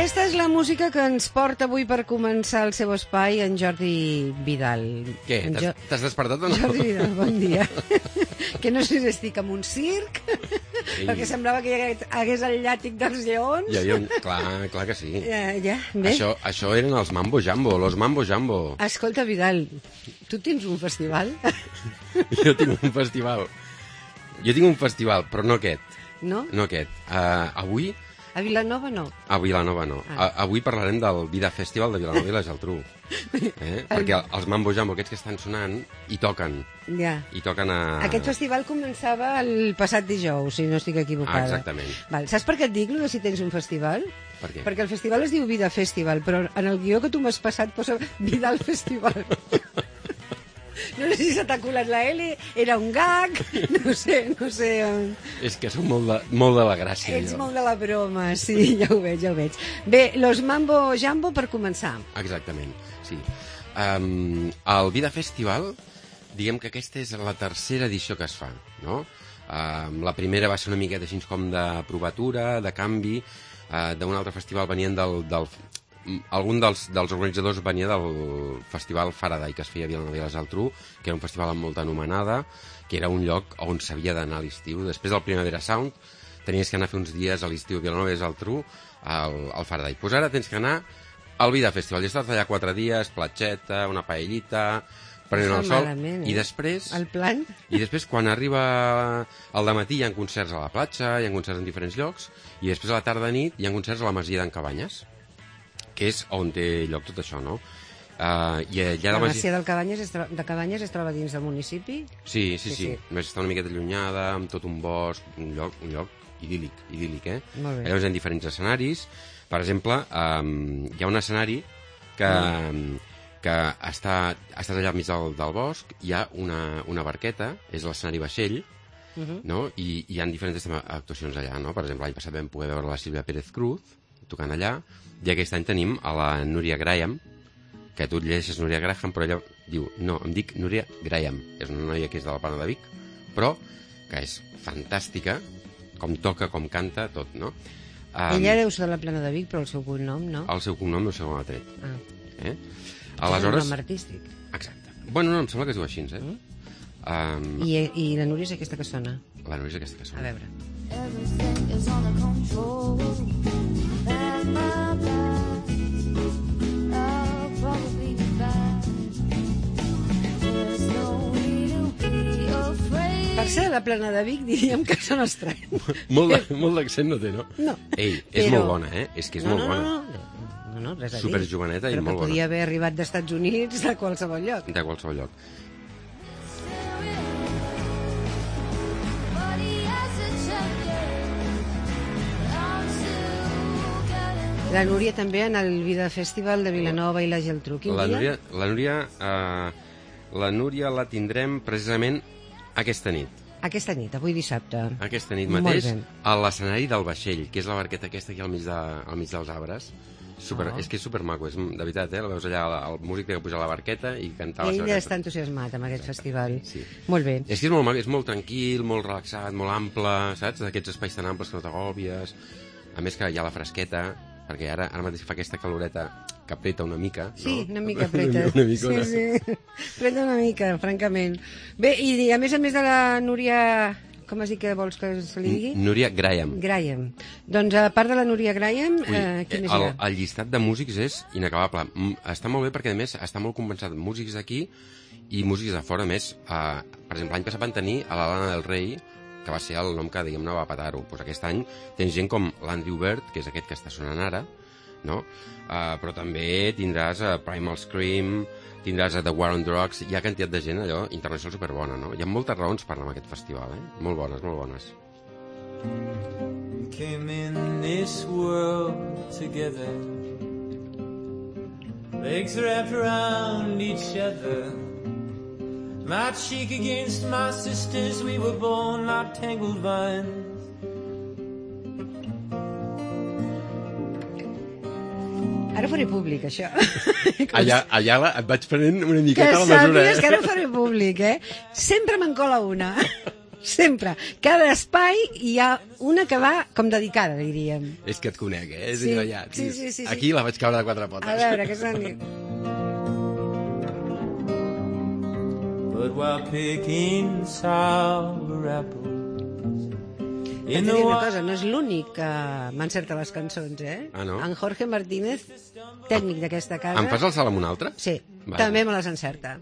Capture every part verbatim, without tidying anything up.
Aquesta és la música que ens porta avui per començar el seu espai en Jordi Vidal. Què? T'has jo... despertat o no? Jordi Vidal, bon dia. Que no sé si estic en un circ, Ei. perquè semblava que hi hagués el llàtic dels lleons. Hi havia un... Clar, clar que sí. Ja, ja, bé. Això, això eren els Mambo Jambo, los Mambo Jambo. Escolta, Vidal, tu tens un festival? Jo tinc un festival. Jo tinc un festival, però no aquest. No? No aquest. Uh, avui... A Vilanova no. A Vilanova no. Ah. A, avui parlarem del Vida Festival de Vilanova i la Geltrú. Eh? Perquè els Mambo Jambo, aquests que estan sonant, hi toquen. Ja. Hi toquen a... Aquest festival començava el passat dijous, si no estic equivocada. Ah, exactament. Val. Saps per què et dic, si tens un festival? Per què? Perquè el festival es diu Vida Festival, però en el guió que tu m'has passat posa Vidal Festival. No sé si se t'ha colat la L, era un gag, no sé, no sé... És que sóc molt de, molt de la gràcia, Ets jo. molt de la broma, sí, ja ho veig, ja ho veig. Bé, los Mambo Jambo per començar. Exactament, sí. Um, el Vida Festival, diguem que aquesta és la tercera edició que es fa, no? Um, la primera va ser una miqueta així com de provatura, de canvi, uh, d'un altre festival venien del... del algun dels, dels organitzadors venia del festival Faraday, que es feia a Vilanova i la Geltrú, que era un festival amb molta anomenada, que era un lloc on s'havia d'anar a l'estiu. Després del Primavera Sound, tenies que anar a fer uns dies a l'estiu a Vilanova i la Geltrú al, al Faraday. Pues ara tens que anar al Vida Festival. I estàs allà quatre dies, platxeta, una paellita, prenent el sol, malament, eh? i després... El plan? I després, quan arriba al dematí, hi ha concerts a la platja, hi ha concerts en diferents llocs, i després a la tarda nit hi ha concerts a la Masia d'en Cabanyes, que és on té lloc tot això, no? Uh, i allà la la Masia del Cabanyes es troba, de Cabanyes es troba dins del municipi? Sí, sí, sí. sí. sí. Més està una miqueta allunyada, amb tot un bosc, un lloc, un lloc idíl·lic, idíl·lic, eh? Molt bé. Llavors hi ha diferents escenaris. Per exemple, um, hi ha un escenari que, mm. que està, estàs allà al mig del, del bosc, hi ha una, una barqueta, és l'escenari vaixell, uh -huh. no? I, i hi ha diferents actuacions allà, no? Per exemple, l'any passat vam poder veure la Sílvia Pérez Cruz tocant allà, i aquest any tenim a la Núria Graham, que tu et llegeixes Núria Graham, però ella diu, no, em dic Núria Graham, és una noia que és de la Plana de Vic, però que és fantàstica, com toca, com canta, tot, no? Um, Ella deu ser de la Plana de Vic, però el seu cognom, no? El seu cognom no sé com l'ha tret. Ah. Eh? Aleshores... És un nom artístic. Exacte. Bueno, no, em sembla que es diu així, eh? Mm? Um... I, I la Núria és aquesta que sona? La Núria és aquesta que sona. A veure. Everything is under control. And my back, I'll probably be back. There's no need to be afraid. Per ser de la Plana de Vic diríem que són estrany. molt molt d'accent no té, no? No. Ei, és però... molt bona, eh? És que és no, molt no, bona. No, no, no, no, res a dir. Superjoveneta i però molt bona. Però que podia haver arribat dels Estats Units de qualsevol lloc. De qualsevol lloc. La Núria també en el Vida Festival de Vilanova i la Geltrú. Quin la dia? Núria, la Núria, uh, la Núria la tindrem precisament aquesta nit. Aquesta nit, avui dissabte. Aquesta nit mateix, a l'escenari del vaixell, que és la barqueta aquesta aquí al mig, de, al mig dels arbres. Super, oh. És que és supermaco, és, de veritat, eh? La veus allà, el músic que puja a la barqueta i cantar la seva Ell cançó. està entusiasmat amb aquest festival. Sí. Molt bé. És que és molt maco, és molt tranquil, molt relaxat, molt ample, saps? D'aquests espais tan amples que no t'agòbies. A més que hi ha la fresqueta, perquè ara, ara mateix fa aquesta caloreta que apreta una mica, no? Sí, una mica apreta. una, una mica, sí, sí, apreta una mica, francament. Bé, i a més a més de la Núria... Com has dit que vols que se li digui? Núria Graham. Graham. Doncs a part de la Núria Graham, Ui, eh, qui més el, hi ha? el llistat de músics és inacabable. Està molt bé perquè, a més, està molt compensat. Músics d'aquí i músics de fora. A més, eh, per exemple, l'any passat van tenir a la Lana del Rey, que va ser el nom que, diguem-ne, va petar-ho. Pues aquest any tens gent com l'Andrew Bird, que és aquest que està sonant ara, no? Uh, però també tindràs a uh, Primal Scream, tindràs a The War on Drugs, hi ha quantitat de gent allò internacional superbona, no? Hi ha moltes raons per anar a aquest festival, eh? Molt bones, molt bones. Came in this world together, legs wrapped around each other, my cheek against my sister's, we were born like tangled vines. Ara faré públic, això. Allà, allà la, et vaig prenent una miqueta que la mesura, sàpigues eh? que ara ho faré públic, eh? Sempre me'n cola una. sempre. Cada espai hi ha una que va com dedicada, diríem. És que et conec, eh? És Sí, allò ja, sí, sí, sí, sí. Aquí la vaig caure de quatre potes. A veure, què s'han dit? But while picking sour apples T'he in de the dir una wild, cosa, no és l'únic que m'encerta les cançons, eh? Ah, no? En Jorge Martínez, tècnic d'aquesta casa... Em fas el salt amb un altre? Sí, Vale. també me les encerta.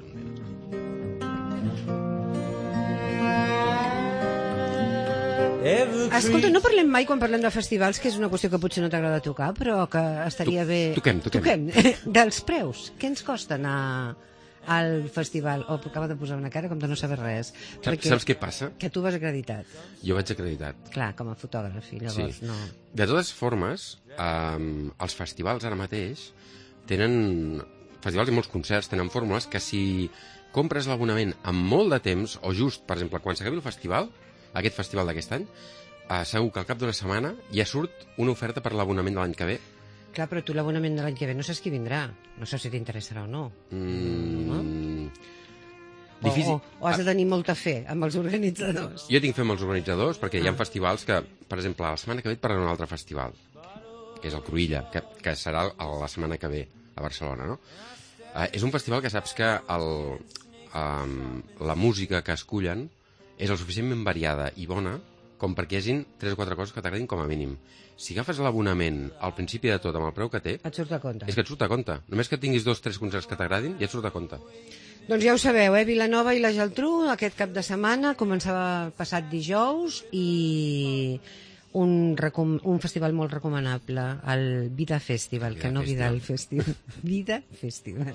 evergreen. Escolta, no parlem mai quan parlem de festivals, que és una qüestió que potser no t'agrada tocar, però que estaria Tu- bé... toquem, toquem. Dels preus. Què ens costa anar al festival? Oh, acaba de posar una cara com de no saber res. Saps, saps què passa? Que tu vas acreditat. Jo vaig acreditat. Clar, com a fotògraf, i llavors Sí. no... De totes formes, um, els festivals ara mateix tenen... Festivals i molts concerts tenen fórmules que si compres l'abonament amb molt de temps, o just, per exemple, quan s'acabi el festival, aquest festival d'aquest any, uh, segur que al cap d'una setmana ja surt una oferta per l'abonament de l'any que ve. Clar, però tu l'abonament de l'any que ve no saps qui vindrà. No saps si t'interessarà o no. Mm, O, Difícil. o, o has de tenir molta fe amb els organitzadors. Jo tinc fe amb els organitzadors perquè hi ha Ah. festivals que, per exemple, la setmana que ve et parlaré d'un altre festival, que és el Cruïlla, que, que serà el- la setmana que ve a Barcelona, no? Uh, és un festival que saps que el, um, la música que escullen és el suficientment variada i bona com perquè hi hagin tres o quatre coses que t'agradin com a mínim. Si agafes l'abonament al principi de tot amb el preu que té, Et surt a compte. és que et surt a compte. Només que tinguis dos o tres concerts que t'agradin, ja et surt a compte. Doncs ja ho sabeu, eh? Vilanova i la Geltrú aquest cap de setmana començava passat dijous i un, recom un festival molt recomanable, el Vida Festival, Vida que no Festival. Vidal Festival. Vida Festival.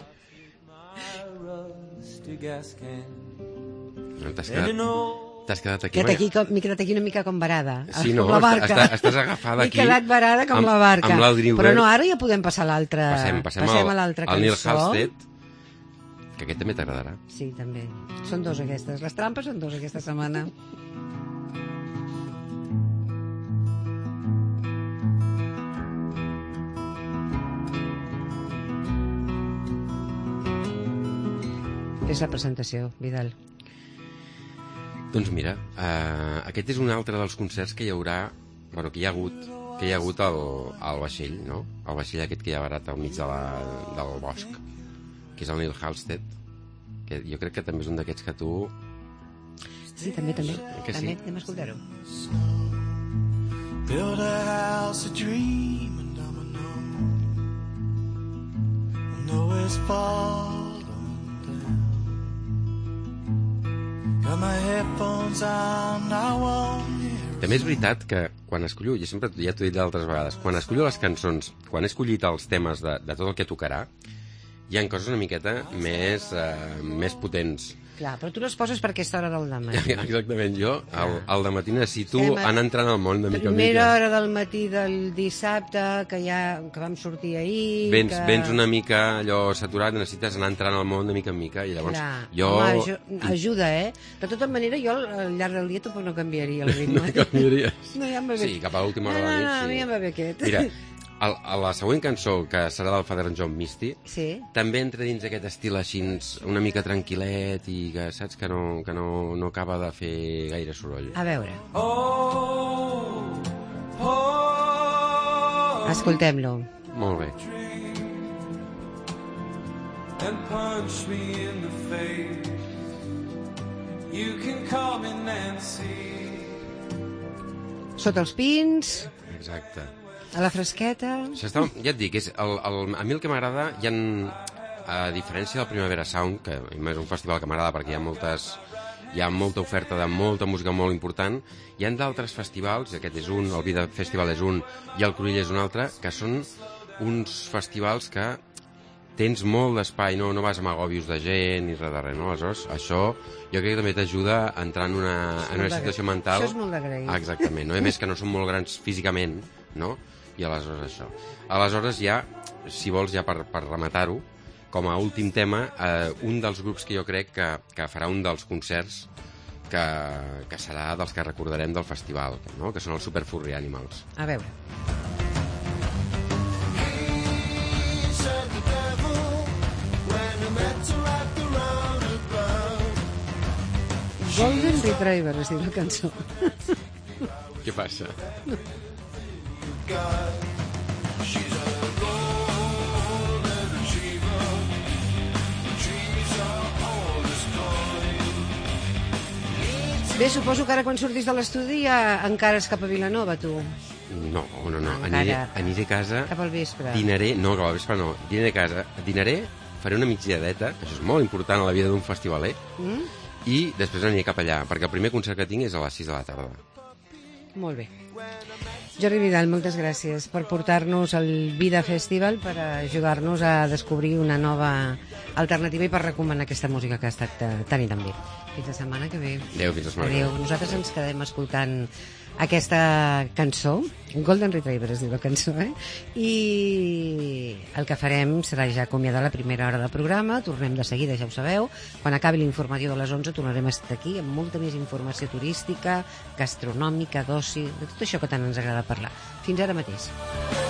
rusty gas can. No, T'has And an quedat, old t'has quedat aquí... Queda't aquí, com- M'he quedat aquí una mica com varada. Sí, no, com la barca. estàs- estàs agafada aquí M'he quedat varada com amb- la barca. amb l'Audrey Però Hubert. no, ara ja podem passar a l'altra. Passem, passem, passem al, a l'altra al Neil cançó. Halstead, que aquest també t'agradarà. Sí, també. Són dos aquestes. Les trampes són dos aquesta setmana. És la presentació, Vidal. Doncs mira, uh, aquest és un altre dels concerts que hi haurà, bueno, que hi ha hagut, que hi ha hagut al, al vaixell, no? El vaixell aquest que hi ha barat al mig de la, del bosc, que és el Neil Halstead, que jo crec que també és un d'aquests que tu... Sí, també, també. Que sí? També, anem a escoltar-ho. Build a house of dream and domino. I know it's falling down. Got my headphones on, I won't hear. També és veritat que quan escollo, jo sempre ja t'ho he dit d'altres vegades, quan escollo les cançons, quan he escollit els temes de, de tot el que tocarà, hi ha coses una miqueta més, uh, més potents. Clar, però tu les poses per aquesta hora del dematí. Exactament, jo al, al dematí necessito Estem a- anar entrant al món de mica en Primera mica. hora del matí del dissabte, que ja que vam sortir ahir... Vens, que... vens una mica allò saturat, necessites anar entrant al món de mica en mica i llavors Clar, jo... home, aju ajuda, eh? De tota manera, jo al al llarg del dia tampoc no canviaria el ritme. No canviaries. No, ja em va bé. Sí, cap a l'última hora de no, la no, nit, no, sí. a mi ja em va bé aquest. Mira, el, a la següent cançó, que serà del Father John Misty, Sí? també entra dins aquest estil així una mica tranquil·let i que saps que no, que no, no acaba de fer gaire soroll. A veure, Oh, oh, escoltem-lo. Molt bé. and punch me in the face. You can call me Nancy. Sota els pins, Exacte. a la fresqueta... Això està, ja et dic, és el, el, a mi el que m'agrada, hi ha, a diferència del Primavera Sound, que a mi és un festival que m'agrada perquè hi ha moltes, hi ha molta oferta de molta música molt important, hi ha d'altres festivals, aquest és un, el Vida Festival és un, i el Cruïlla és un altre, que són uns festivals que tens molt d'espai, no, no vas amb agòbios de gent ni res de res, no? Aleshores, això jo crec que també t'ajuda a entrar en una, en una situació mental... Això és molt d'agrair. Ah, exactament, no? A més que no són molt grans físicament, no? I aleshores això. Aleshores ja, si vols ja per, per rematar-ho, com a últim tema, eh, un dels grups que jo crec que, que farà un dels concerts que, que serà dels que recordarem del festival, no? Que són els Super Furry Animals. A veure. Said the devil when I met her at the roundabout. Golden Retriever es diu la cançó. Què passa? Bé, suposo que ara quan surtis de l'estudi ja encara és cap a Vilanova, tu. No, no, no. Encara. Aniré, aniré a casa, Cap al vespre. dinaré... No, cap al vespre no. Dinaré a casa, dinaré, faré una migdiadeta, que això és molt important a la vida d'un festivaler, Mm? i després aniré cap allà, perquè el primer concert que tinc és a les sis de la tarda. Molt bé. Jordi Vidal, moltes gràcies per portar-nos al Vida Festival, per ajudar-nos a descobrir una nova alternativa i per recomanar aquesta música que ha estat eh, tan i tan bé. Fins la setmana que ve. Adéu, fins la setmana que ve. Adéu. Nosaltres ens quedem escoltant aquesta cançó, Golden Retriever es diu la cançó, eh? I el que farem serà ja acomiadar la primera hora del programa, tornem de seguida, ja ho sabeu, quan acabi l'informatiu de les onze tornarem a estar aquí amb molta més informació turística, gastronòmica, d'oci, de tot això que tant ens agrada parlar. Fins ara mateix.